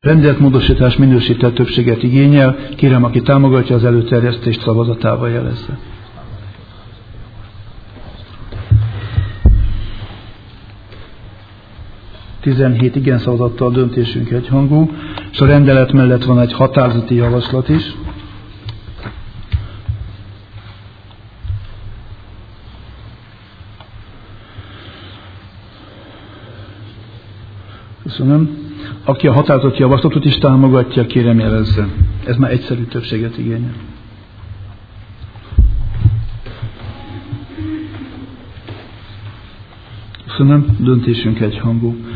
Rendeletmódosítás minősített többséget igényel. Kérem, aki támogatja az előterjesztést, szavazatával jelezze. ...17 igen szavazattal döntésünk egyhangú, és a rendelet mellett van egy határozati javaslat is. Köszönöm. Aki a határozati javaslatot is támogatja, kérem jelezze. Ez már egyszerű többséget igényel. Köszönöm. Döntésünk egyhangú.